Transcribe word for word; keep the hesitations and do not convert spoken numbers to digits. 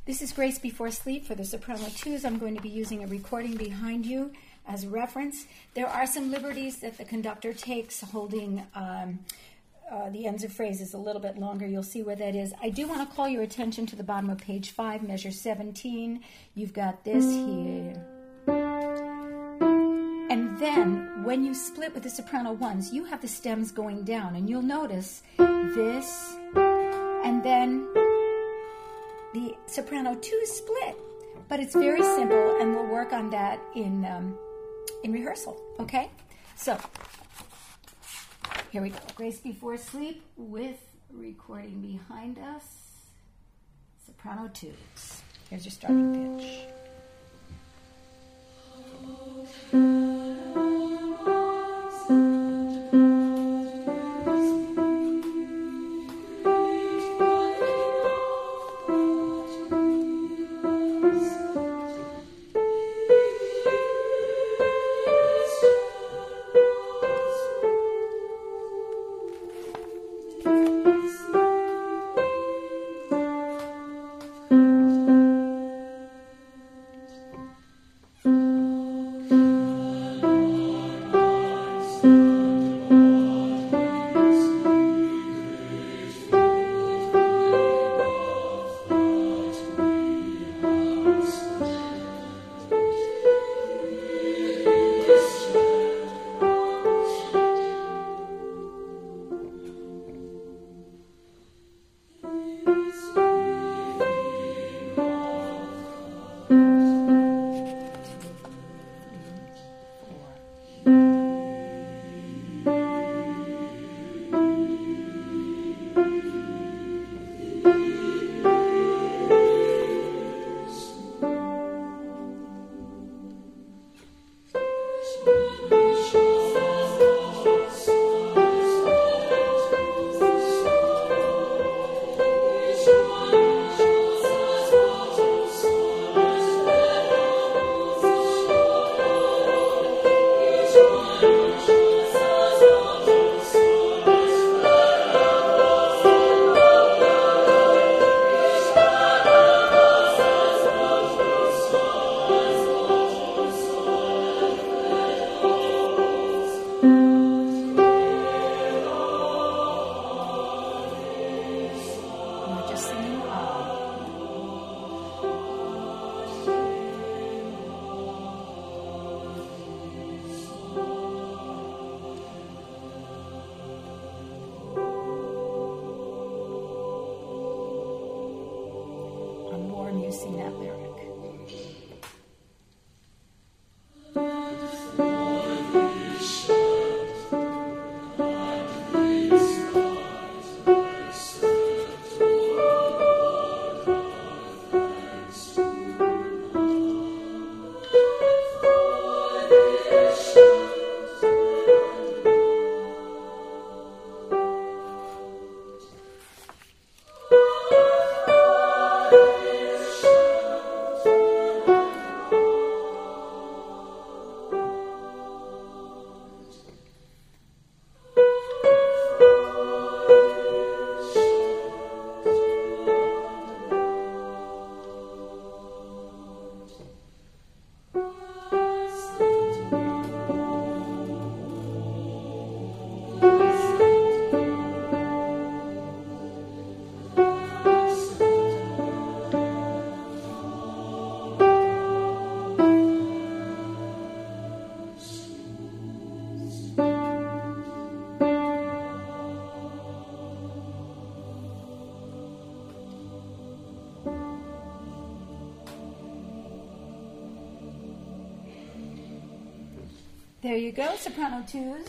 This is Grace Before Sleep for the soprano twos. I'm going to be using a recording behind you as reference. There are some liberties that the conductor takes, holding um, uh, the ends of phrases a little bit longer. You'll see where that is. I do want to call your attention to the bottom of page five, measure seventeen. You've got this here. And then, when you split with the soprano ones, you have the stems going down, and you'll notice this, and then the soprano two split, but it's very simple, and we'll work on that in um, in rehearsal. Okay, so here we go. Grace Before Sleep with recording behind us. Soprano twos. Here's your starting pitch. You sing that lyric. There you go, soprano twos.